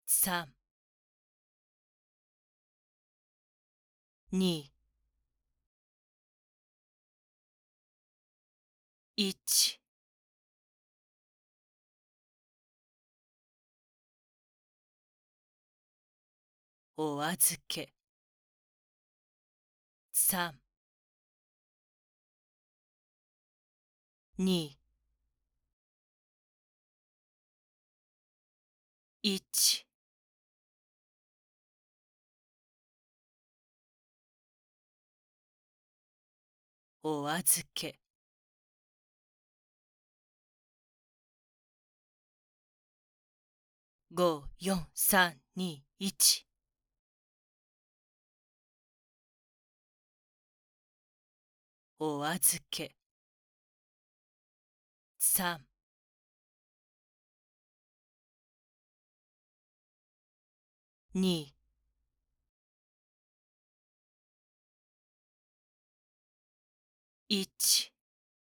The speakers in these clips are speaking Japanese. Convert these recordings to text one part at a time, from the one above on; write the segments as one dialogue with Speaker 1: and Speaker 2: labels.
Speaker 1: 3、2、1、お預け。3、2、1、お預け。5、4、3、2、1。お預け。3、2、1。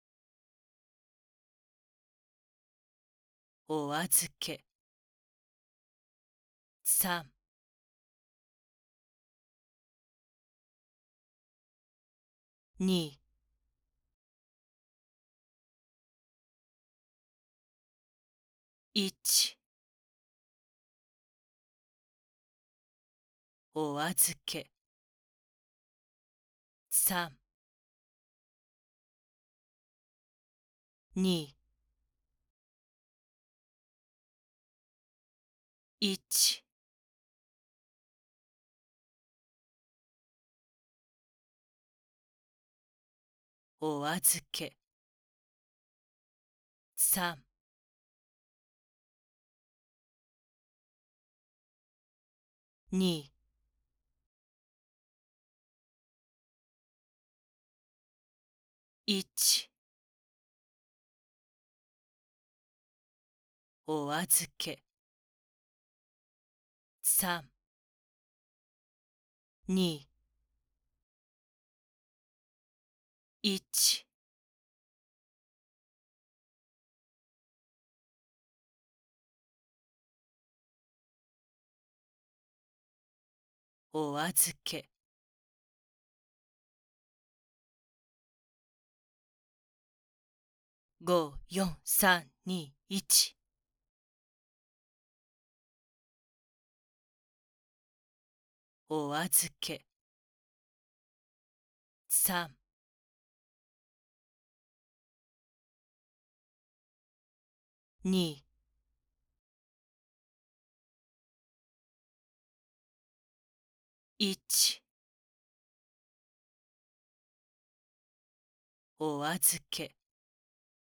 Speaker 1: お預け。3、2、1。お預け。3、2、1。お預け。3、2、1。お預け。3、2、1。お預け。5、4、3、2、1。お預け。3、2、1。お預け。